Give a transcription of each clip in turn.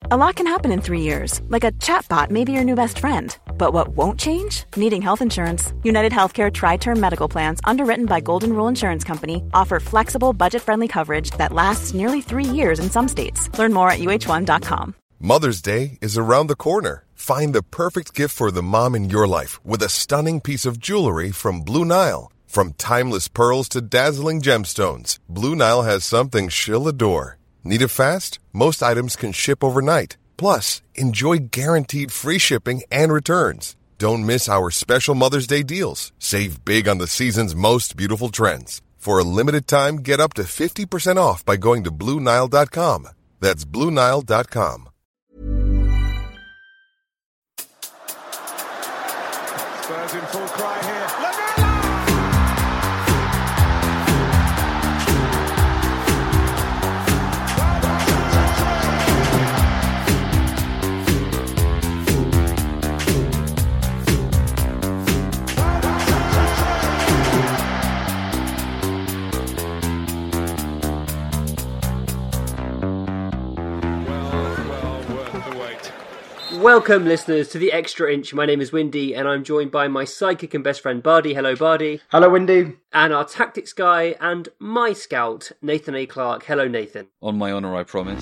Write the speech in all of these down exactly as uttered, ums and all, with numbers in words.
A lot can happen in three years, like a chatbot may be your new best friend. But what won't change? Needing health insurance. United Healthcare Tri-Term Medical Plans, underwritten by Golden Rule Insurance Company, offer flexible, budget-friendly coverage that lasts nearly three years in some states. Learn more at U H one dot com. Mother's Day is around the corner. Find the perfect gift for the mom in your life with a stunning piece of jewelry from Blue Nile. From timeless pearls to dazzling gemstones, Blue Nile has something she'll adore. Need it fast? Most items can ship overnight. Plus, enjoy guaranteed free shipping and returns. Don't miss our special Mother's Day deals. Save big on the season's most beautiful trends. For a limited time, get up to fifty percent off by going to Blue Nile dot com. That's Blue Nile dot com. Spurs in full cry here. Welcome, listeners, to the Extra Inch. My name is Windy, and I'm joined by my sidekick and best friend, Bardi. Hello, Bardi. Hello, Windy. And our tactics guy and my scout, Nathan A. Clark. Hello, Nathan. On my honour, I promise.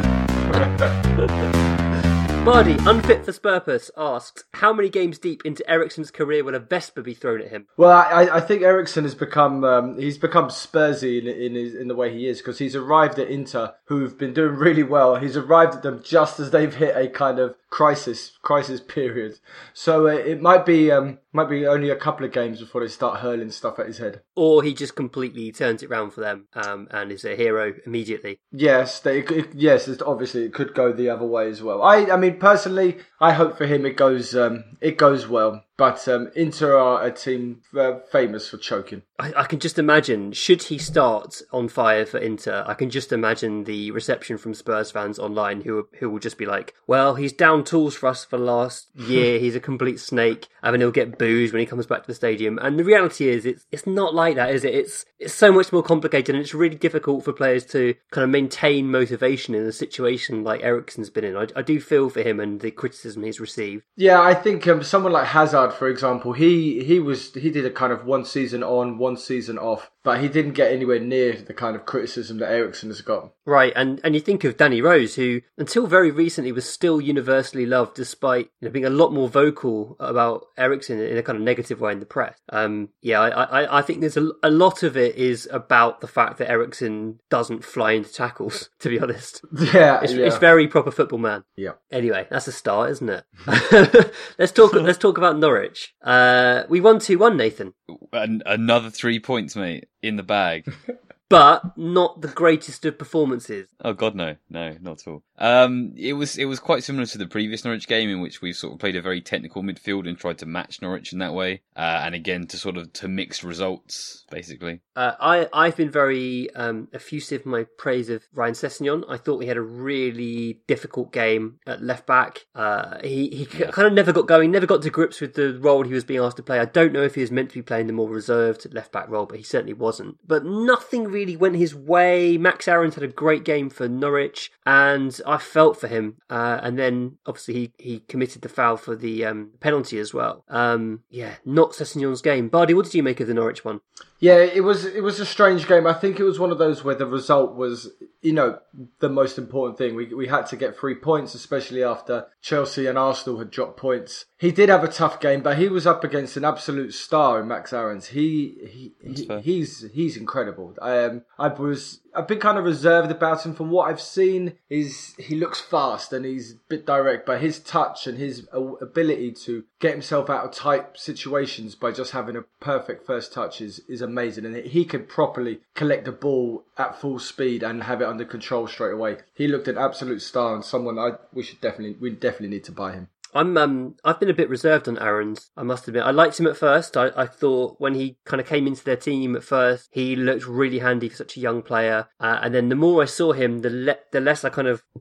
Bardi, unfit for Spurpose, asks, how many games deep into Eriksen's career will a Vespa be thrown at him? Well, I, I think Eriksen has become um, he's become Spursy in in, his, in the way he is, because he's arrived at Inter, who've been doing really well. He's arrived at them just as they've hit a kind of crisis crisis period. So uh, it might be um, might be only a couple of games before they start hurling stuff at his head. Or he just completely turns it round for them um, and is a hero immediately. Yes, they, it, yes. It's, obviously, it could go the other way as well. I, I mean, personally, I hope for him it goes um, it goes well. But um, Inter are a team uh, famous for choking. I, I can just imagine, should he start on fire for Inter, I can just imagine the reception from Spurs fans online who who will just be like, well, he's down tools for us for the last year, he's a complete snake, and then he'll get booed when he comes back to the stadium. And the reality is, it's it's not like that, is it? It's it's so much more complicated, and it's really difficult for players to kind of maintain motivation in a situation like Eriksen's been in. I, I do feel for him and the criticism he's received. Yeah, I think um, someone like Hazard, for example, he he was he did a kind of one season on, one season off, but he didn't get anywhere near the kind of criticism that Eriksen has got. Right, and, and you think of Danny Rose, who until very recently was still universally loved, despite you know, being a lot more vocal about Eriksen in a kind of negative way in the press. Um, yeah, I, I, I think there's a, a lot of it is about the fact that Eriksen doesn't fly into tackles, to be honest. Yeah, it's, yeah. it's very proper football man. Yeah. Anyway, that's a start, isn't it? let's talk. Let's talk about Norwich. Uh, we won two one, Nathan. An- another three points, mate, in the bag. But not the greatest of performances. Oh God, no, no, not at all. Um, it was it was quite similar to the previous Norwich game, in which we sort of played a very technical midfield and tried to match Norwich in that way, uh, and again to sort of to mixed results, basically. Uh, I I've been very um, effusive in my praise of Ryan Sessegnon. I thought he had a really difficult game at left back. Uh, he he yeah. kind of never got going, never got to grips with the role he was being asked to play. I don't know if he was meant to be playing the more reserved left back role, but he certainly wasn't. But nothing really really went his way. Max Aarons had a great game for Norwich, and I felt for him. Uh, and then, obviously, he, he committed the foul for the um, penalty as well. Um, yeah, not Sessegnon's game. Bardi, what did you make of the Norwich one? Yeah, it was it was a strange game. I think it was one of those where the result was, you know, the most important thing. We we had to get three points, especially after Chelsea and Arsenal had dropped points. He did have a tough game, but he was up against an absolute star in Max Aarons. He, he, he he's he's incredible. Um, I was I've been kind of reserved about him. From what I've seen, is he looks fast and he's a bit direct, but his touch and his ability to get himself out of tight situations by just having a perfect first touch is is amazing. And he could properly collect the ball at full speed and have it under control straight away. He looked an absolute star and someone I we should definitely we definitely need to buy him. I'm um I've been a bit reserved on Aarons, I must admit. I liked him at first. I, I thought when he kind of came into their team at first, he looked really handy for such a young player. Uh, and then the more I saw him, the le- the less I kind of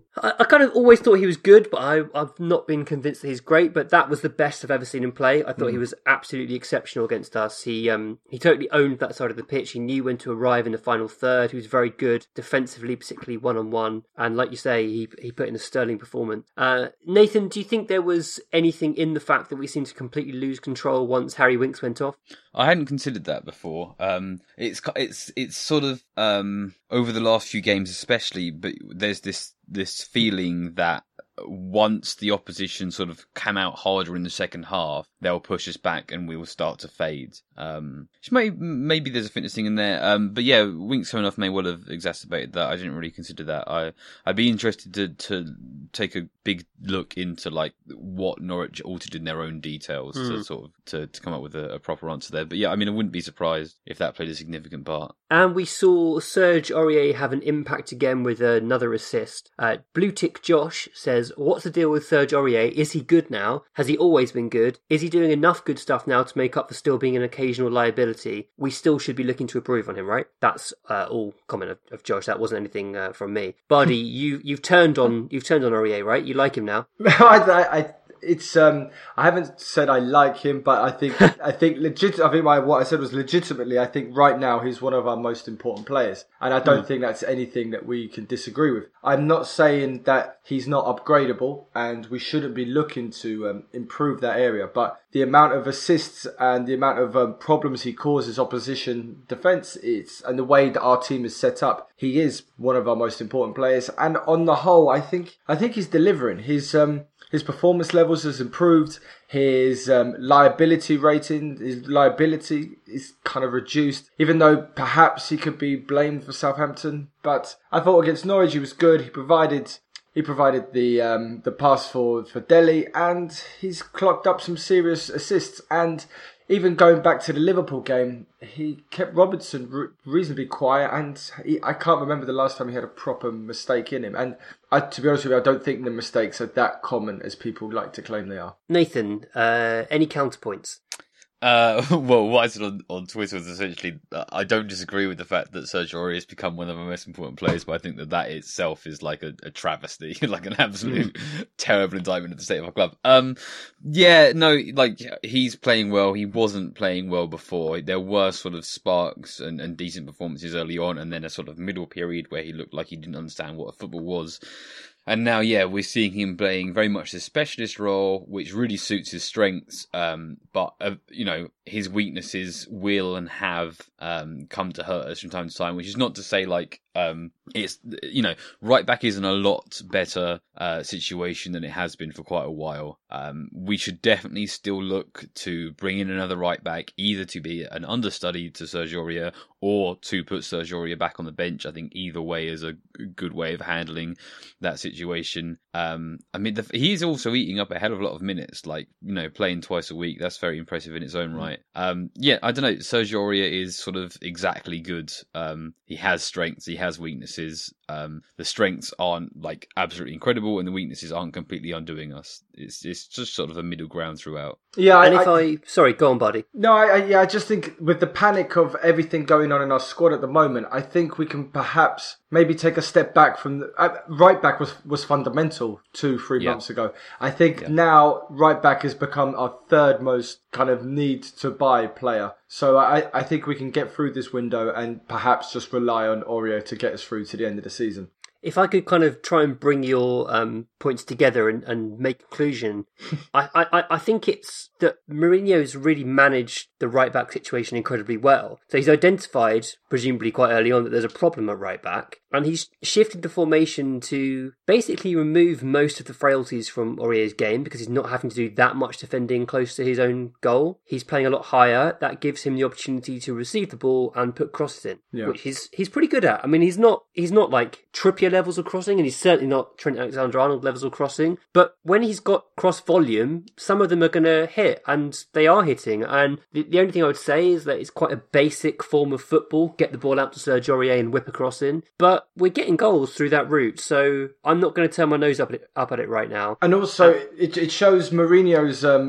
I, I kind of always thought he was good, but I, I've not been convinced that he's great. But that was the best I've ever seen him play. I thought mm. he was absolutely exceptional against us. He um he totally owned that side of the pitch. He knew when to arrive in the final third. He was very good defensively, particularly one on one. And like you say, he he put in a sterling performance. Uh, Nathan, do you think there was anything in the fact that we seemed to completely lose control once Harry Winks went off? I hadn't considered that before. Um, it's it's it's sort of um over the last few games, especially. But there's this this feeling that once the opposition sort of come out harder in the second half, they'll push us back and we will start to fade. Um, may, maybe there's a fitness thing in there. Um, but yeah, Winks coming off may well have exacerbated that. I didn't really consider that. I, I'd be interested to, to take a big look into like what Norwich altered in their own details mm. to sort of to, to come up with a, a proper answer there. But yeah, I mean, I wouldn't be surprised if that played a significant part. And we saw Serge Aurier have an impact again with another assist. Uh, Blue Tick Josh says, what's the deal with Serge Aurier? Is he good now? Has he always been good? Is he doing enough good stuff now to make up for still being an occasional liability? We still should be looking to improve on him, right? That's uh, all comment of, of Josh. That wasn't anything uh, from me. Buddy, you you've turned on you've turned on Aurier, right? You like him now? I, I, it's um I haven't said I like him, but I think I think legit. I think my what I said was legitimately. I think right now he's one of our most important players, and I don't mm. think that's anything that we can disagree with. I'm not saying that he's not upgradable, and we shouldn't be looking to um, improve that area. But the amount of assists and the amount of um, problems he causes opposition defence, it's and the way that our team is set up, he is one of our most important players. And on the whole, I think I think he's delivering. His um. His performance levels has improved. His um, liability rating, his liability is kind of reduced, even though perhaps he could be blamed for Southampton. But I thought against Norwich he was good. He provided he provided the um, the pass for for Dele, and he's clocked up some serious assists. And even going back to the Liverpool game, he kept Robertson re- reasonably quiet, and he, I can't remember the last time he had a proper mistake in him. And I, to be honest with you, I don't think the mistakes are that common as people like to claim they are. Nathan, uh, any counterpoints? Uh, well, what I said on, on Twitter was essentially, uh, I don't disagree with the fact that Serge Aurier has become one of our most important players, but I think that that itself is like a, a travesty, like an absolute terrible indictment of the state of our club. Um, yeah, no, like, he's playing well. He wasn't playing well before. There were sort of sparks and, and decent performances early on, and then a sort of middle period where he looked like he didn't understand what football was. And now, yeah, we're seeing him playing very much the specialist role, which really suits his strengths. Um, but, uh, you know, his weaknesses will and have um, come to hurt us from time to time, which is not to say, like, um, it's, you know, right back is in a lot better uh, situation than it has been for quite a while. Um, we should definitely still look to bring in another right back, either to be an understudy to Serge Aurier or to put Serge Aurier back on the bench. I think either way is a good way of handling that situation. Um, I mean, the, he's also eating up a hell of a lot of minutes, like, you know, playing twice a week. That's very impressive in its own right. Um, yeah, I don't know. Serge Aurier is sort of exactly good. Um, he has strengths, he has weaknesses. Um, the strengths aren't like absolutely incredible, and the weaknesses aren't completely undoing us. It's it's just sort of a middle ground throughout. Yeah, and I, if I, I sorry, go on, buddy. No, I, I yeah, I just think with the panic of everything going on in our squad at the moment, I think we can perhaps maybe take a step back from the uh, right back was was fundamental two, three yeah. months ago. I think yeah. now right back has become our third most kind of need to buy player. So I, I think we can get through this window and perhaps just rely on Aurier to get us through to the end of the season. If I could kind of try and bring your um, points together and, and make a conclusion, I, I, I think it's that Mourinho's really managed the right-back situation incredibly well. So he's identified, presumably quite early on, that there's a problem at right-back, and he's shifted the formation to basically remove most of the frailties from Aurier's game because he's not having to do that much defending close to his own goal. He's playing a lot higher. That gives him the opportunity to receive the ball and put crosses in, yeah. which he's he's pretty good at. I mean, he's not he's not like Trippier levels of crossing, and he's certainly not Trent Alexander-Arnold levels of crossing, but when he's got cross volume, some of them are going to hit, and they are hitting. And the, the only thing I would say is that it's quite a basic form of football, get the ball out to Serge Aurier and whip a cross in, but we're getting goals through that route, so I'm not going to turn my nose up at it, up at it right now. And also, uh, it, it shows Mourinho's um,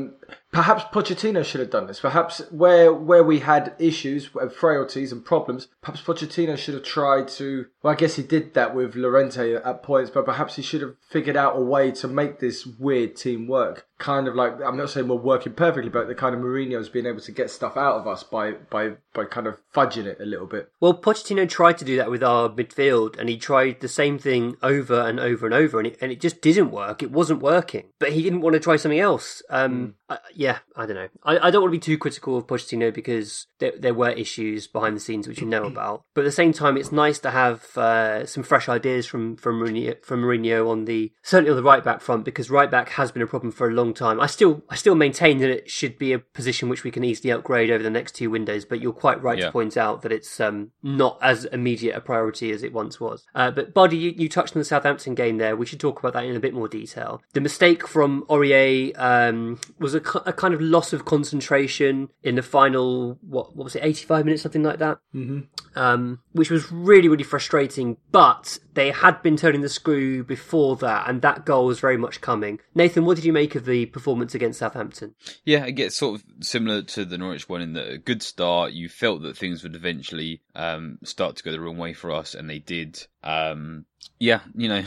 perhaps Pochettino should have done this. Perhaps where where we had issues, frailties and problems, perhaps Pochettino should have tried to, well, I guess he did that with Llorente at points, but perhaps he should have figured out a way to make this weird team work. Kind of like, I'm not saying we're working perfectly, but the kind of Mourinho's being able to get stuff out of us by, by, by kind of fudging it a little bit. Well, Pochettino tried to do that with our midfield, and he tried the same thing over and over and over, and it, and it just didn't work. It wasn't working. But he didn't want to try something else. Um, mm. uh, yeah, I don't know. I, I don't want to be too critical of Pochettino because there, there were issues behind the scenes which you know about. But at the same time, it's nice to have uh, some fresh ideas from, from, Mourinho, from Mourinho on the, certainly on the right-back front, because right-back has been a problem for a long time. I still I still maintain that it should be a position which we can easily upgrade over the next two windows, but you're quite right yeah. to point out that it's um, not as immediate a priority as it once was. Uh, but Buddy, you, you touched on the Southampton game there. We should talk about that in a bit more detail. The mistake from Aurier um, was a, a kind of loss of concentration in the final, what, what was it, eighty-five minutes, something like that? Mm-hmm. Um, which was really, really frustrating, but they had been turning the screw before that, and that goal was very much coming. Nathan, what did you make of the performance against Southampton? Yeah, it gets sort of similar to the Norwich one in that a good start. You felt that things would eventually um, start to go the wrong way for us, and they did. Um, yeah, you know,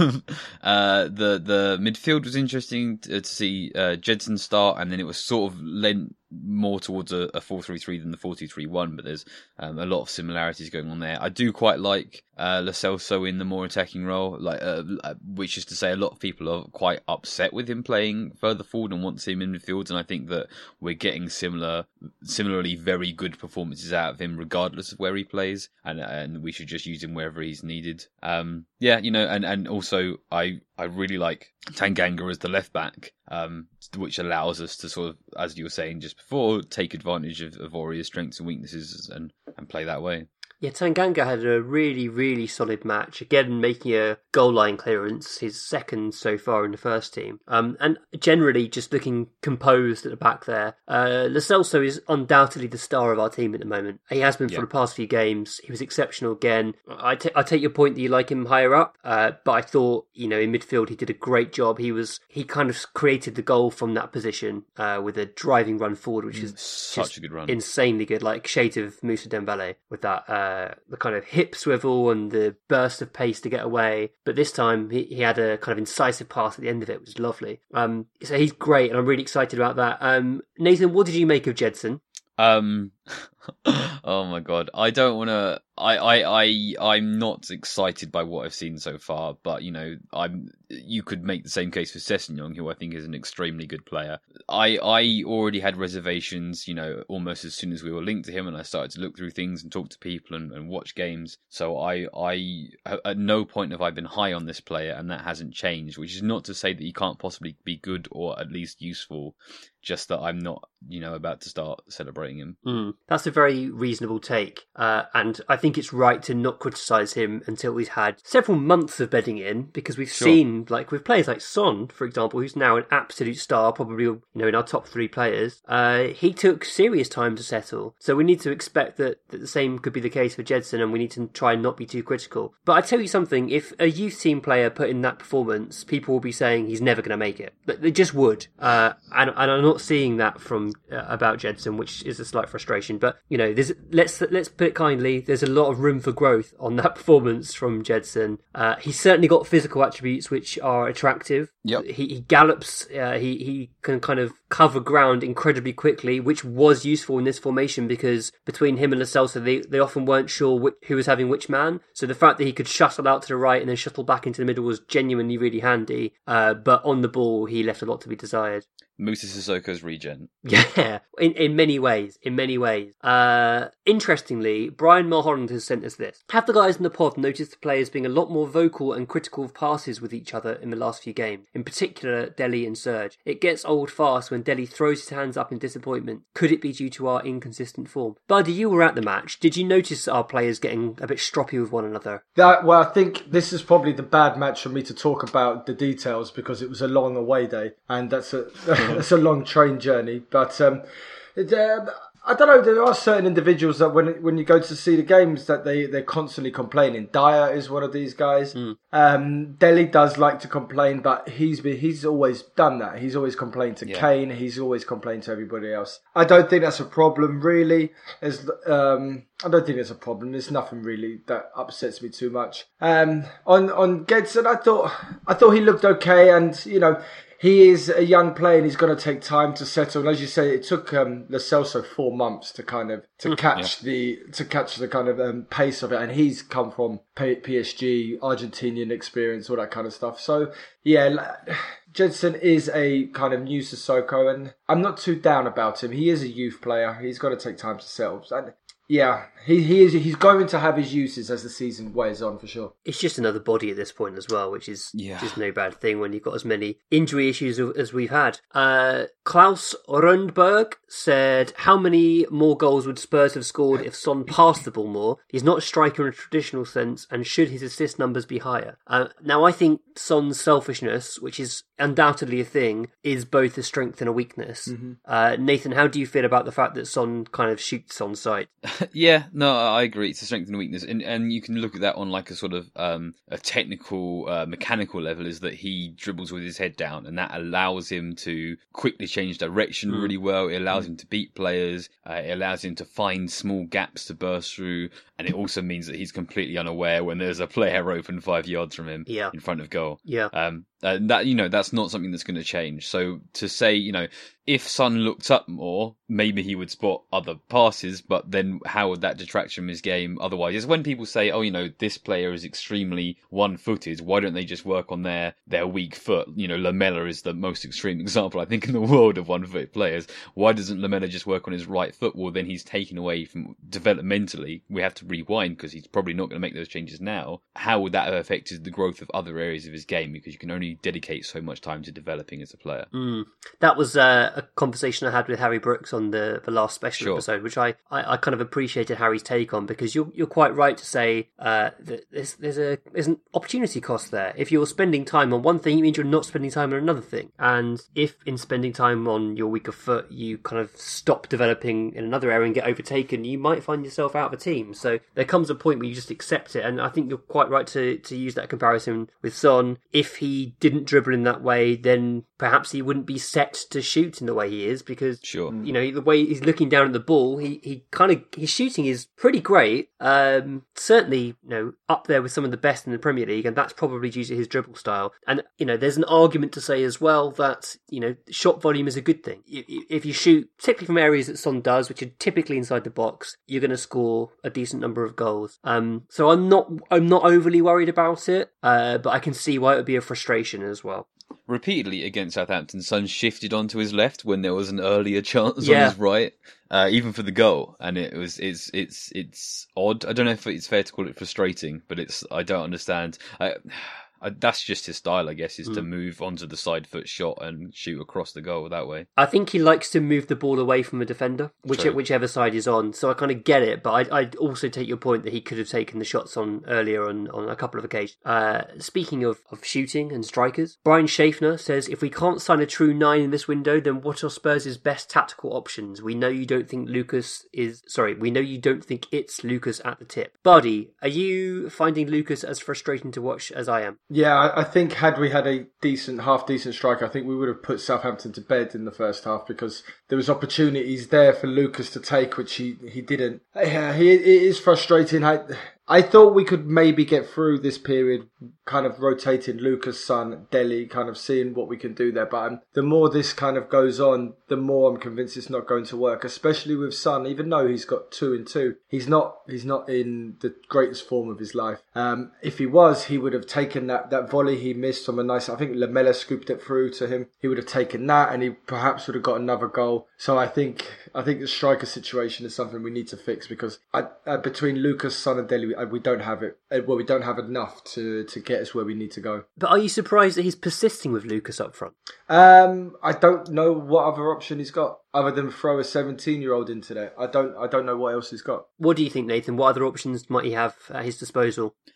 uh, the the midfield was interesting to, to see uh, Jedson start, and then it was sort of lent more towards a, a four three three than the four two three one, but there's um, a lot of similarities going on there. I do quite like uh, Lo Celso in the more attacking role, like uh, which is to say a lot of people are quite upset with him playing further forward and want to see him in midfield, and I think that we're getting similar, similarly very good performances out of him regardless of where he plays, and and we should just use him wherever he's needed. Um, yeah, you know, and, and also I, I really like Tanganga as the left back, um, which allows us to sort of, as you were saying just before, take advantage of, of Aurier's strengths and weaknesses and, and play that way. Yeah, Tanganga had a really, really solid match. Again, making a goal line clearance, his second so far in the first team. Um, and generally just looking composed at the back there. Uh, Lo Celso is undoubtedly the star of our team at the moment. He has been for yeah. the past few games. He was exceptional again. I, t- I take your point that you like him higher up, uh, but I thought, you know, in midfield he did a great job. He was he kind of created the goal from that position uh, with a driving run forward, which is such a good run, insanely good, like shade of Moussa Dembele with that. Uh, the kind of hip swivel and the burst of pace to get away. But this time he, he had a kind of incisive pass at the end of it, which was lovely. Um, so he's great, and I'm really excited about that. Um, Nathan, what did you make of Jedson? Um, oh my god, I don't want to. I, I, I, I'm not excited by what I've seen so far, but you know, I'm. You could make the same case for Sessegnon, who I think is an extremely good player. I, I already had reservations, you know, almost as soon as we were linked to him, and I started to look through things and talk to people and, and watch games. So I, I, at no point have I been high on this player, and that hasn't changed. Which is not to say that he can't possibly be good or at least useful. Just that I'm not, you know, about to start celebrating him. Mm, that's a very reasonable take. Uh, and I think it's right to not criticise him until he's had several months of bedding in, because we've sure. seen, like with players like Son, for example, who's now an absolute star, probably, you know, in our top three players, uh, he took serious time to settle. So we need to expect that, that the same could be the case for Jedson, and we need to try and not be too critical. But I tell you something, if a youth team player put in that performance, people will be saying he's never going to make it. But they just would. Uh, and, and I'm not seeing that from uh, about Jedson, which is a slight frustration. But you know, there's let's let's put it kindly. There's a lot of room for growth on that performance from Jedson. Uh, he's certainly got physical attributes which are attractive. Yep. He he gallops. Uh, he he can kind of cover ground incredibly quickly, which was useful in this formation because between him and Lo Celso, they they often weren't sure which, who was having which man. So the fact that he could shuttle out to the right and then shuttle back into the middle was genuinely really handy. Uh, but on the ball, he left a lot to be desired. Moussa Sissoko's regen. Yeah, in, in many ways, in many ways. Uh, interestingly, Brian Mulholland has sent us this. Have the guys in the pod noticed the players being a lot more vocal and critical of passes with each other in the last few games? In particular, Dele and Serge. It gets old fast when Dele throws his hands up in disappointment. Could it be due to our inconsistent form? Buddy, you were at the match. Did you notice our players getting a bit stroppy with one another? That, well, I think this is probably the bad match for me to talk about the details because it was a long away day and that's a... It's a long train journey, but um, it, uh, I don't know. There are certain individuals that when when you go to see the games that they they're constantly complaining. Dyer is one of these guys. Mm. Um, Dele does like to complain, but he's been, he's always done that. He's always complained to yeah. Kane. He's always complained to everybody else. I don't think that's a problem really. As um, I don't think it's a problem. There's nothing really that upsets me too much. Um, on on Gedson, I thought I thought he looked okay, and you know. He is a young player and he's going to take time to settle. And as you say, it took um, Lo Celso four months to kind of to catch yeah. the to catch the kind of um, pace of it. And he's come from P S G, Argentinian experience, all that kind of stuff. So yeah, Gedson is a kind of new Sissoko, and I'm not too down about him. He is a youth player. He's got to take time to settle. And yeah, he he is. He's going to have his uses as the season wears on for sure. It's just another body at this point as well, which is yeah. just no bad thing when you've got as many injury issues as we've had. Uh, Klaus Rundberg said, "How many more goals would Spurs have scored if Son passed the ball more? He's not a striker in a traditional sense, and should his assist numbers be higher?" Uh, now, I think Son's selfishness, which is undoubtedly a thing, is both a strength and a weakness. Mm-hmm. Uh, Nathan, how do you feel about the fact that Son kind of shoots on sight? Yeah, no, I agree. It's a strength and a weakness, and and you can look at that on like a sort of um, a technical, uh, mechanical level. Is that he dribbles with his head down, and that allows him to quickly change direction mm. really well. It allows mm. him to beat players. Uh, it allows him to find small gaps to burst through, and it also means that he's completely unaware when there's a player open five yards from him yeah. in front of goal. Yeah. Um, uh, that you know that's not something that's going to change. So to say, you know, if Son looked up more, maybe he would spot other passes, but then how would that detract from his game otherwise? It's when people say, oh, you know, this player is extremely one-footed, why don't they just work on their, their weak foot? You know, Lamela is the most extreme example, I think, in the world of one-footed players. Why doesn't Lamela just work on his right foot? Well, then he's taken away from developmentally. We have to rewind because he's probably not going to make those changes now. How would that have affected the growth of other areas of his game? Because you can only dedicate so much time to developing as a player. Mm. That was uh, a conversation I had with Harry Brooks on the, the last special sure. episode, which I, I, I kind of appreciated Harry's take on, because you're you're quite right to say uh, that there's there's a there's an opportunity cost there. If you're spending time on one thing, it means you're not spending time on another thing. And if in spending time on your weaker foot, you kind of stop developing in another area and get overtaken, you might find yourself out of a team. So there comes a point where you just accept it. And I think you're quite right to, to use that comparison with Son. If he didn't dribble in that way, then perhaps he wouldn't be set to shoot in the way he is, because sure. you know, the way he's looking down at the ball, he, he kind of his shooting is pretty great. Um, certainly, you know, up there with some of the best in the Premier League, and that's probably due to his dribble style. And you know, there's an argument to say as well that, you know, shot volume is a good thing. If you shoot, particularly from areas that Son does, which are typically inside the box, you're going to score a decent number of goals. Um, so I'm not I'm not overly worried about it, uh, but I can see why it would be a frustration as well. Repeatedly against Southampton, Son shifted onto his left when there was an earlier chance yeah. on his right, uh, even for the goal, and it was it's it's it's odd. I don't know if it's fair to call it frustrating, but it's I don't understand. I, I, that's just his style, I guess, is mm. to move onto the side foot shot and shoot across the goal that way. I think he likes to move the ball away from a defender, which, whichever side he's on. So I kind of get it, but I I also take your point that he could have taken the shots on earlier on, on a couple of occasions. Uh, speaking of, of shooting and strikers, Brian Schaffner says, if we can't sign a true nine in this window, then what are Spurs' best tactical options? We know you don't think Lucas is... Sorry, we know you don't think it's Lucas at the tip. Bardi, are you finding Lucas as frustrating to watch as I am? Yeah, I think had we had a decent, half-decent striker, I think we would have put Southampton to bed in the first half, because there was opportunities there for Lucas to take, which he, he didn't. Yeah, he, it is frustrating. I, I thought we could maybe get through this period kind of rotating Lucas, Son, Dele, kind of seeing what we can do there. But um, the more this kind of goes on, the more I'm convinced it's not going to work, especially with Son. Even though he's got two and two, he's not he's not in the greatest form of his life. Um, if he was, he would have taken that, that volley he missed from a nice... I think Lamela scooped it through to him. He would have taken that, and he perhaps would have got another goal. So I think I think the striker situation is something we need to fix, because I, uh, between Lucas, Son and Dele, we, we don't have it. Well, we don't have enough to, to get us where we need to go. But are you surprised that he's persisting with Lucas up front? Um, I don't know what other option he's got other than throw a seventeen-year-old into there. I don't I don't know what else he's got. What do you think, Nathan? What other options might he have at his disposal?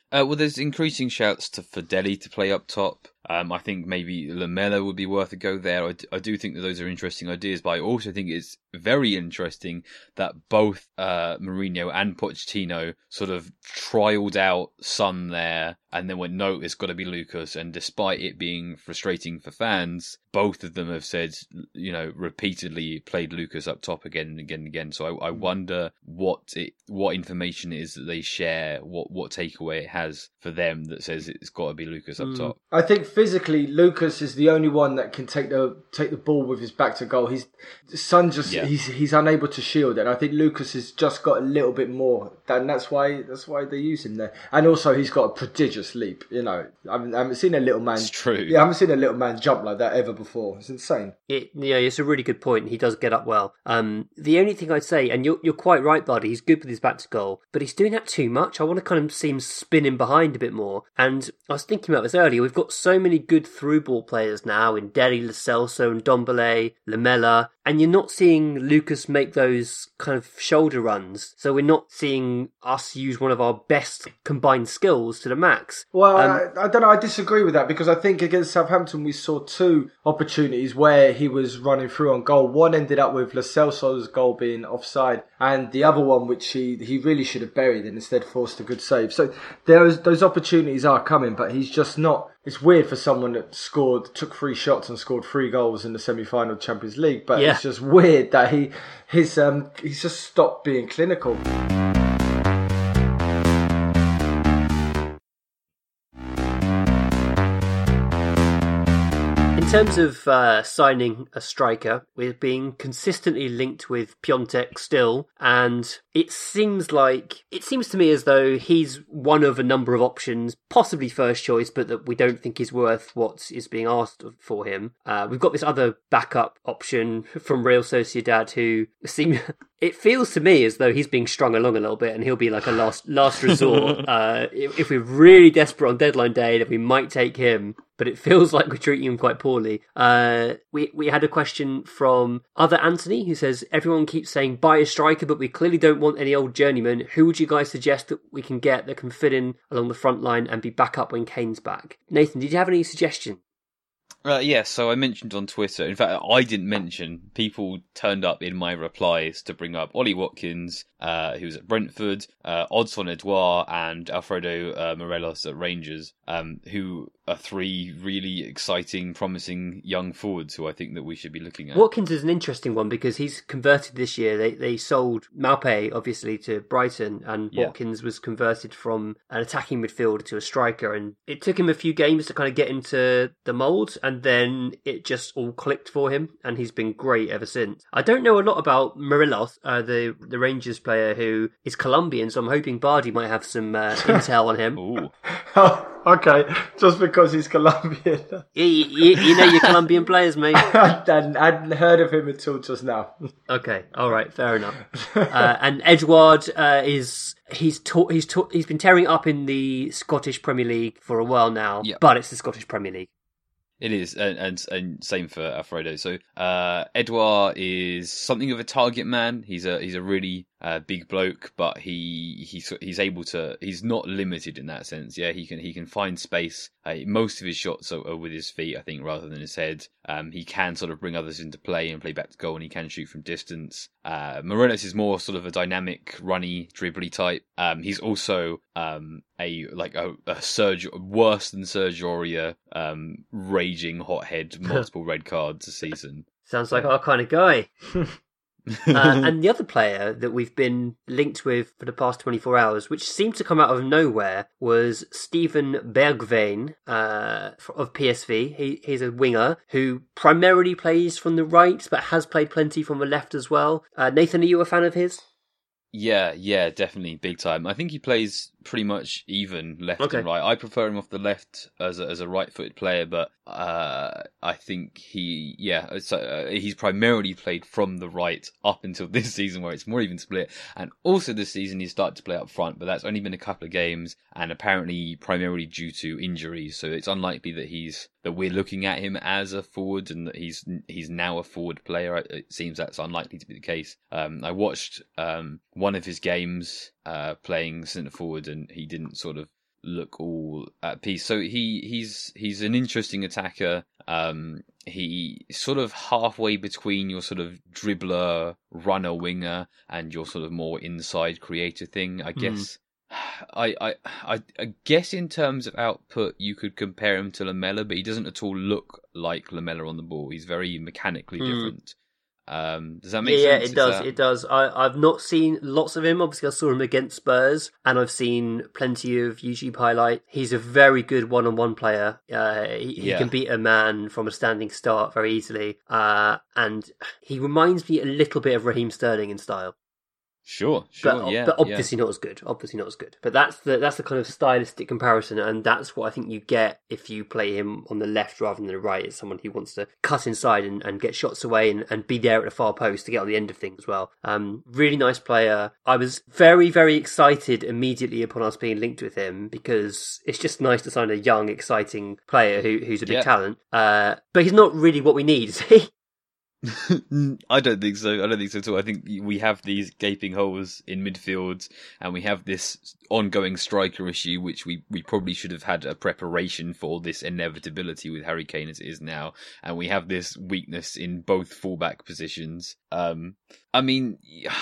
Uh, well, there's increasing shouts to for Dele to play up top. Um, I think maybe Lamela would be worth a go there. I, I do think that those are interesting ideas, but I also think it's very interesting that both uh, Mourinho and Pochettino sort of trialled out Son there and then went, no, it's got to be Lucas. And despite it being frustrating for fans, both of them have said, you know, repeatedly played Lucas up top again and again and again. So I, I wonder what it, what information it is that they share, what, what takeaway it has for them that says it's got to be Lucas up mm. top. I think physically, Lucas is the only one that can take the take the ball with his back to goal. He's Son just yeah. he's he's unable to shield it. And I think Lucas has just got a little bit more, and that's why that's why they use him there. And also, he's got a prodigious leap. You know, I haven't, I haven't seen a little man. It's true. Yeah, I haven't seen a little man jump like that ever before. It's insane. It, yeah, it's a really good point. He does get up well. Um, the only thing I'd say, and you're you're quite right, buddy. He's good with his back to goal, but he's doing that too much. I want to kind of see him spinning behind a bit more. And I was thinking about this earlier. We've got so many good through ball players now in Dele, Lo Celso and Ndombele, Lamela, and you're not seeing Lucas make those kind of shoulder runs. So we're not seeing us use one of our best combined skills to the max. Well, um, I, I don't know. I disagree with that because I think against Southampton we saw two opportunities where he was running through on goal. One ended up with Lo Celso's goal being offside, and the other one which he, he really should have buried and instead forced a good save. So those those opportunities are coming, but he's just not. It's weird for someone that scored, took three shots and scored three goals in the semi-final of Champions League, but yeah. It's just weird that he his um he's just stopped being clinical. In terms of uh, signing a striker, we're being consistently linked with Piontek still, and it seems like it seems to me as though he's one of a number of options, possibly first choice, but that we don't think is worth what is being asked for him. Uh, we've got this other backup option from Real Sociedad who seem. It feels to me as though he's being strung along a little bit, and he'll be like a last last resort. uh, if, if we're really desperate on deadline day, then we might take him. But it feels like we're treating him quite poorly. Uh, we we had a question from Other Anthony, who says, everyone keeps saying buy a striker, but we clearly don't want any old journeyman. Who would you guys suggest that we can get that can fit in along the front line and be back up when Kane's back? Nathan, did you have any suggestion? Uh, yeah, so I mentioned on Twitter, in fact, I didn't mention, people turned up in my replies to bring up Ollie Watkins, uh, who's at Brentford, uh, Odsonne Edouard, and Alfredo uh, Morelos at Rangers, um, who are three really exciting, promising young forwards who I think that we should be looking at. Watkins is an interesting one because he's converted this year. They they sold Maupay, obviously, to Brighton, and yeah. Watkins was converted from an attacking midfielder to a striker, and it took him a few games to kind of get into the mould, and then it just all clicked for him, and he's been great ever since. I don't know a lot about Morelos, uh, the, the Rangers player who is Colombian, so I'm hoping Bardi might have some uh, intel on him. Ooh. Oh, okay, just because he's Colombian. you, you, you know your Colombian players, mate. I hadn't, I hadn't heard of him until just now. Okay, all right, fair enough. Uh, and Edouard uh, is... He's taught, he's taught, he's been tearing up in the Scottish Premier League for a while now, yep. But it's the Scottish Premier League. It is, and, and and same for Alfredo. So uh, Edouard is something of a target man. He's a he's a really uh, big bloke, but he he's he's able to. He's not limited in that sense. Yeah, he can he can find space. Uh, most of his shots are, are with his feet, I think, rather than his head. Um, he can sort of bring others into play and play back to goal, and he can shoot from distance. Uh, Morelos is more sort of a dynamic, runny, dribbly type. Um, he's also um, a like a, a Serge, worse than Serge Aurier, um, raging hothead, multiple red cards a season. Sounds like our kind of guy. uh, and the other player that we've been linked with for the past twenty-four hours, which seemed to come out of nowhere, was Steven Bergwijn uh, of P S V. He, he's a winger who primarily plays from the right, but has played plenty from the left as well. Uh, Nathan, are you a fan of his? Yeah, yeah, definitely, big time. I think he plays pretty much even left okay. and right. I prefer him off the left as a, as a right-footed player, but uh, I think he, yeah, so, uh, he's primarily played from the right up until this season where it's more even split. And also this season he's started to play up front, but that's only been a couple of games and apparently primarily due to injuries. So it's unlikely that he's that we're looking at him as a forward and that he's he's now a forward player. It seems that's unlikely to be the case. Um, I watched um, one of his games uh, playing centre forward, and he didn't sort of look all at peace. So he he's he's an interesting attacker. Um, he sort of halfway between your sort of dribbler, runner, winger, and your sort of more inside creator thing, I guess. Mm. I, I I I guess in terms of output, you could compare him to Lamela, but he doesn't at all look like Lamela on the ball. He's very mechanically mm. different. Um, does that make yeah, sense? Yeah, it does. That... It does. I, I've not seen lots of him. Obviously, I saw him against Spurs, and I've seen plenty of YouTube highlight. He's a very good one-on-one player. Uh, he, he yeah. can beat a man from a standing start very easily, uh, and he reminds me a little bit of Raheem Sterling in style. Sure, sure, but, yeah, but obviously yeah. not as good. Obviously not as good. But that's the that's the kind of stylistic comparison, and that's what I think you get if you play him on the left rather than the right. It's someone who wants to cut inside and, and get shots away and, and be there at the far post to get on the end of things as well. Um, really nice player. I was very, very excited immediately upon us being linked with him because it's just nice to sign a young, exciting player who who's a big yeah. talent. Uh, but he's not really what we need, is he? I don't think so. I don't think so at all. I think we have these gaping holes in midfield, and we have this ongoing striker issue, which we, we probably should have had a preparation for this inevitability with Harry Kane as it is now. And we have this weakness in both fullback positions. Um, I mean,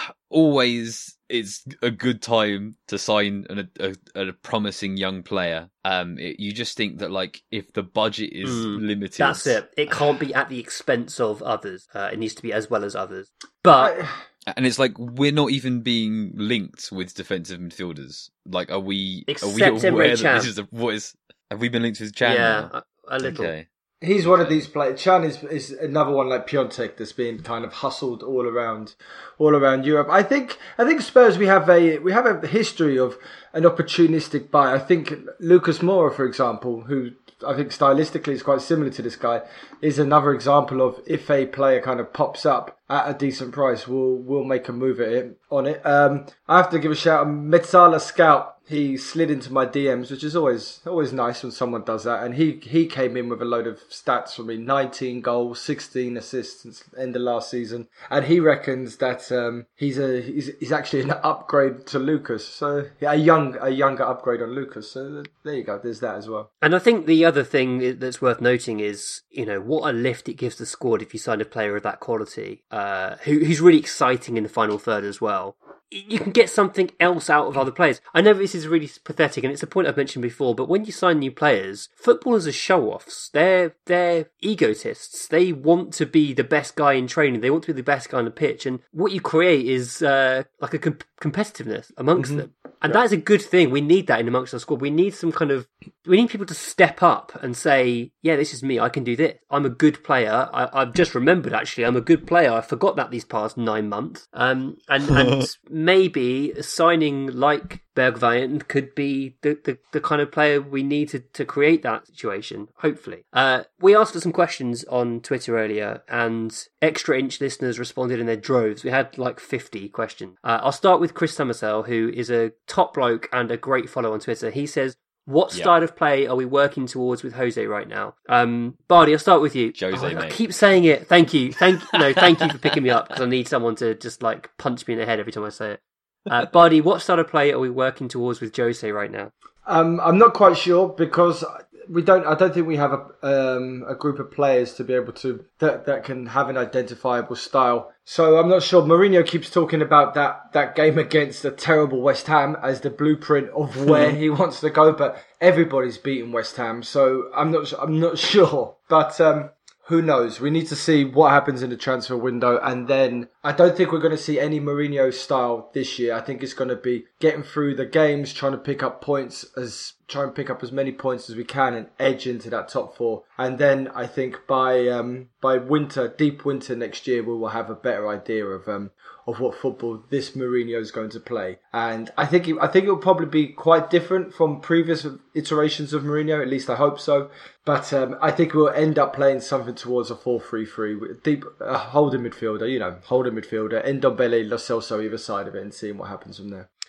always it's a good time to sign an, a, a promising young player. Um, it, you just think that, like, if the budget is mm, limited, that's it. It can't be at the expense of others. Uh, it needs to be as well as others. But and it's like we're not even being linked with defensive midfielders. Like, are we? Except are we aware Emre that Can. this is a, what is? Have we been linked with Chan? Yeah, now? a, a little. Okay. He's one of these players. Chan is is another one like Piontek that's being kind of hustled all around, all around Europe. I think I think Spurs we have a we have a history of an opportunistic buy. I think Lucas Moura, for example, who I think stylistically is quite similar to this guy, is another example of if a player kind of pops up at a decent price, we'll we'll make a move at it on it. Um, I have to give a shout out Metsala Scout. He slid into my D Ms, which is always always nice when someone does that. And he, he came in with a load of stats for me. nineteen goals, sixteen assists since the end of last season. And he reckons that um, he's a he's, he's actually an upgrade to Lucas. So yeah, a young a younger upgrade on Lucas. So there you go. There's that as well. And I think the other thing that's worth noting is, you know, what a lift it gives the squad if you sign a player of that quality, uh, who, who's really exciting in the final third as well. You can get something else out of other players. I know this is really pathetic, and it's a point I've mentioned before, but when you sign new players, footballers are show-offs. They're, they're egotists. They want to be the best guy in training. They want to be the best guy on the pitch. And what you create is uh, like a com- competitiveness amongst mm-hmm. them. And yeah. that is a good thing. We need that in amongst our squad. We need some kind of... We need people to step up and say, yeah, this is me. I can do this. I'm a good player. I, I've just remembered, actually, I'm a good player. I forgot that these past nine months. Um, and... and maybe signing like Bergwijn could be the, the, the kind of player we need to, to create that situation, hopefully. Uh, we asked for some questions on Twitter earlier, and Extra Inch listeners responded in their droves. We had like fifty questions. Uh, I'll start with Chris Summersell, who is a top bloke and a great follow on Twitter. He says, what style yep. of play are we working towards with Jose right now? Um, Bardi, I'll start with you. Jose, oh, mate. I keep saying it. Thank you. Thank no, thank you for picking me up because I need someone to just like punch me in the head every time I say it. Uh, Bardi, what style of play are we working towards with Jose right now? Um, I'm not quite sure because we don't. I don't think we have a um, a group of players to be able to that that can have an identifiable style. So I'm not sure. Mourinho keeps talking about that, that game against a terrible West Ham as the blueprint of where he wants to go, but everybody's beaten West Ham, so I'm not. I'm not sure. But um, who knows? We need to see what happens in the transfer window, and then I don't think we're going to see any Mourinho style this year. I think it's going to be getting through the games, trying to pick up points as try and pick up as many points as we can and edge into that top four. And then I think by um, by winter, deep winter next year, we will have a better idea of um, of what football this Mourinho is going to play. And I think it, I think it will probably be quite different from previous iterations of Mourinho. At least I hope so. But um, I think we'll end up playing something towards a four three three with deep uh, holding midfielder. You know, holding midfielder, Ndombele, Lo Celso either side of it, and seeing what happens from there.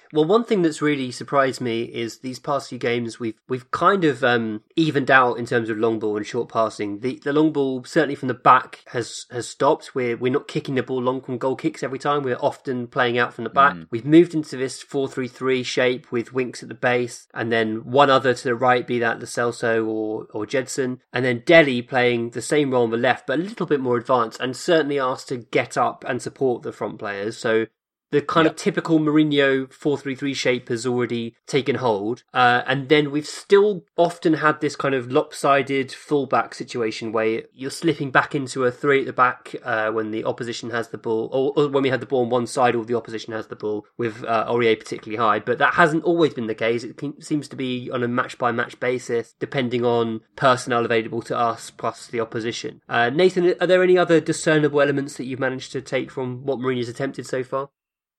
Well, one thing that's really surprised me is these past few games we've we've kind of um, evened out in terms of long ball and short passing. The the long ball, certainly from the back, has has stopped. We're we're not kicking the ball long from goal kicks every time. We're often playing out from the back. Mm. We've moved into this four three three shape with Winks at the base, and then one other to the right, be that Lo Celso or or Jedson, and then Dele playing the same role on the left, but a little bit more advanced, and certainly asked to get up and support the front players. So the kind yep. of typical Mourinho four three three shape has already taken hold. Uh, and then we've still often had this kind of lopsided fullback situation where you're slipping back into a three at the back uh, when the opposition has the ball, or, or when we have the ball on one side or the opposition has the ball, with uh, Aurier particularly high. But that hasn't always been the case. It seems to be on a match-by-match basis, depending on personnel available to us plus the opposition. Uh, Nathan, are there any other discernible elements that you've managed to take from what Mourinho's attempted so far?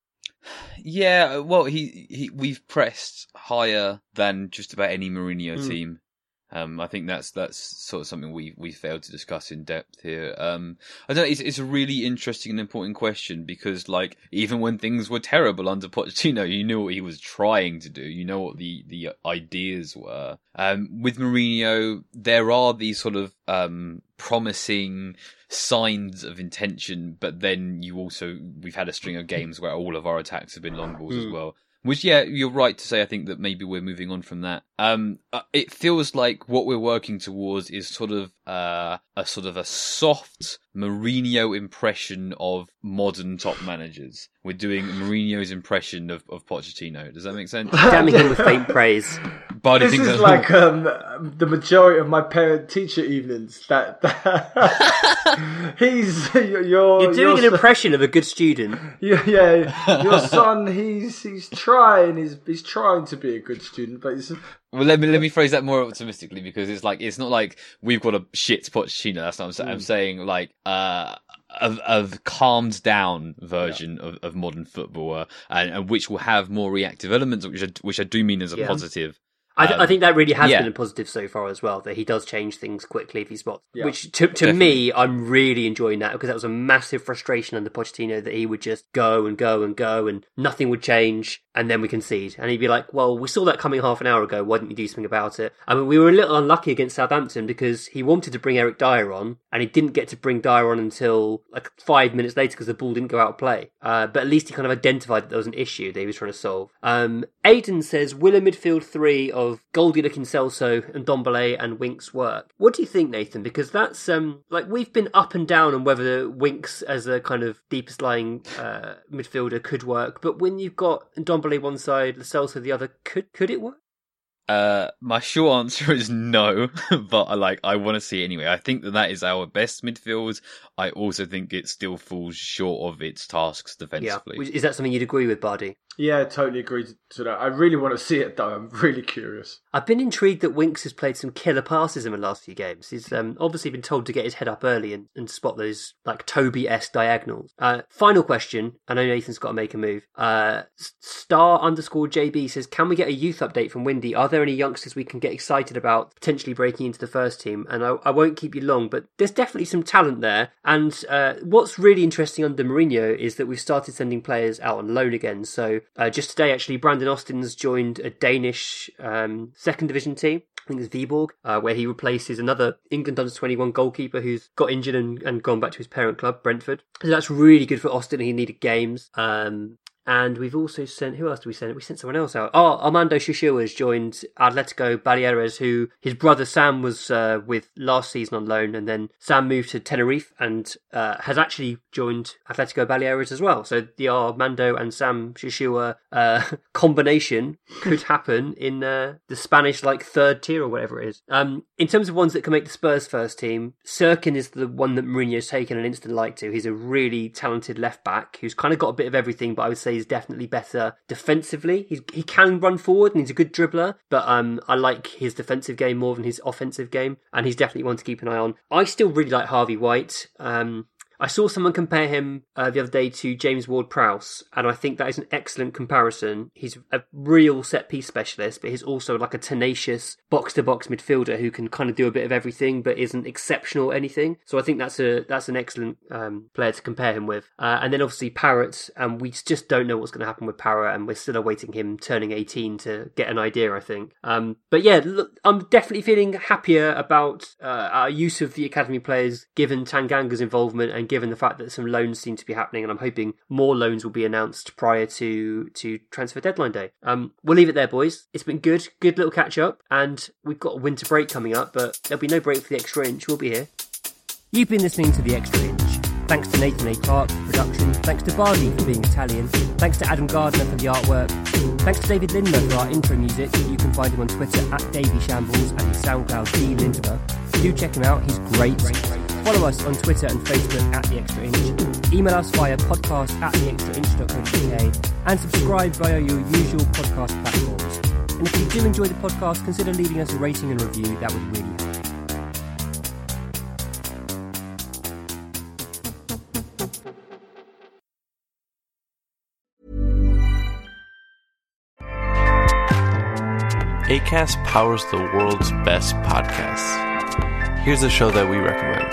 Yeah, well, he, he we've pressed higher than just about any Mourinho mm. team. Um, I think that's that's sort of something we we failed to discuss in depth here. Um, I don't know. It's it's a really interesting and important question because, like, even when things were terrible under Pochettino, you knew what he was trying to do. You know what the the ideas were. Um, with Mourinho, there are these sort of um promising signs of intention, but then you also we've had a string of games where all of our attacks have been long balls mm. as well. Which, yeah, you're right to say, I think that maybe we're moving on from that. Um, it feels like what we're working towards is sort of uh, a sort of a soft Mourinho impression of modern top managers. We're doing Mourinho's impression of, of Pochettino. Does that make sense? Damning him with faint praise. But this is like um, the majority of my parent-teacher evenings. That, that he's you're you're doing your an impression of a good student. Yeah, yeah. Your son, he's he's trying. He's he's trying to be a good student, but he's. Well, let me let me phrase that more optimistically because it's like it's not like we've got a shit Pochettino. That's not what I'm saying. Mm. I'm saying like uh. A, a calmed down version yeah. of, of modern football, uh, and, and which will have more reactive elements, which I, which I do mean as a yeah. positive. I, th- um, I think that really has yeah. been a positive so far as well, that he does change things quickly if he spots. Yeah. Which, to to me, I'm really enjoying that, because that was a massive frustration under Pochettino, that he would just go and go and go and nothing would change, and then we concede. And he'd be like, well, we saw that coming half an hour ago, why didn't you do something about it? I mean, we were a little unlucky against Southampton because he wanted to bring Eric Dyer on, and he didn't get to bring Dyer on until like five minutes later because the ball didn't go out of play. Uh, but at least he kind of identified that there was an issue that he was trying to solve. Um, Aidan says, will a midfield three of Goldie-looking Celso and Ndombele and Winks work? What do you think, Nathan? Because that's um like we've been up and down on whether Winks as a kind of deepest lying uh, midfielder could work, but when you've got Ndombele one side, Lo Celso the other, could could it work? Uh, my short answer is no, but I like I want to see it anyway. I think that that is our best midfield. I also think it still falls short of its tasks defensively. Yeah. Is that something you'd agree with, Bardi? Yeah, totally agree to that. I really want to see it, though. I'm really curious. I've been intrigued that Winks has played some killer passes in the last few games. He's um, obviously been told to get his head up early and, and spot those like Toby-esque diagonals. Uh, final question. I know Nathan's got to make a move. Uh, star underscore J B says, can we get a youth update from Windy? Are there any youngsters we can get excited about potentially breaking into the first team? And I, I won't keep you long, but there's definitely some talent there. And uh, what's really interesting under Mourinho is that we've started sending players out on loan again. So uh, just today, actually, Brandon Austin's joined a Danish um, second division team. I think it's Viborg, uh, where he replaces another England under twenty-one goalkeeper who's got injured and, and gone back to his parent club, Brentford. So that's really good for Austin. He needed games. Um, And we've also sent, who else did we send? We sent someone else out. Oh, Armando Shishua has joined Atletico Baleares, who his brother Sam was uh, with last season on loan. And then Sam moved to Tenerife and uh, has actually joined Atletico Baleares as well. So the Armando and Sam Shishua uh, combination could happen in uh, the Spanish like third tier or whatever it is. Um, in terms of ones that can make the Spurs first team, Sirkin is the one that Mourinho's taken an instant like to. He's a really talented left back who's kind of got a bit of everything, but I would say is definitely better defensively. He's, he can run forward and he's a good dribbler, but um, I like his defensive game more than his offensive game, and he's definitely one to keep an eye on. I still really like Harvey White. Um, I saw someone compare him uh, the other day to James Ward-Prowse, and I think that is an excellent comparison. He's a real set-piece specialist, but he's also like a tenacious box-to-box midfielder who can kind of do a bit of everything, but isn't exceptional at anything. So I think that's a that's an excellent um, player to compare him with. Uh, and then obviously Parrott, and we just don't know what's going to happen with Parrott, and we're still awaiting him turning eighteen to get an idea, I think. Um, but yeah, look, I'm definitely feeling happier about uh, our use of the academy players, given Tanganga's involvement and given the fact that some loans seem to be happening, and I'm hoping more loans will be announced prior to, to transfer deadline day. Um, we'll leave it there, boys. It's been good, good little catch up, and we've got a winter break coming up, but there'll be no break for the Extra Inch. We'll be here. You've been listening to The Extra Inch. Thanks to Nathan A. Clark for production. Thanks to Bardi for being Italian. Thanks to Adam Gardner for the artwork. Thanks to David Lindmer for our intro music. You can find him on Twitter at Davy Shambles and his SoundCloud D Lindmer. Do check him out, he's great. Follow us on Twitter and Facebook at The Extra Inch. Email us via podcast at the extra inch dot co dot uk and subscribe via your usual podcast platforms. And if you do enjoy the podcast, consider leaving us a rating and review. That would really help. Acast powers the world's best podcasts. Here's a show that we recommend.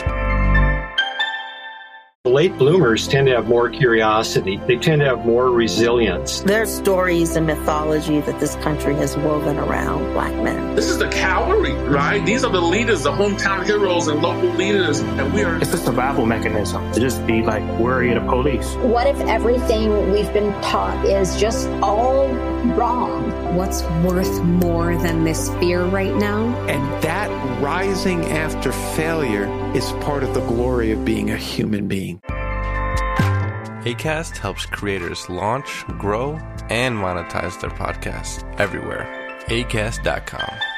Late bloomers tend to have more curiosity. They tend to have more resilience. There's stories and mythology that this country has woven around black men. This is the cavalry, right? These are the leaders, the hometown heroes and local leaders, and we are... It's a survival mechanism to just be like worry of the police. What if everything we've been taught is just all wrong? What's worth more than this fear right now? And that rising after failure is part of the glory of being a human being. Acast helps creators launch, grow, and monetize their podcasts everywhere. acast dot com.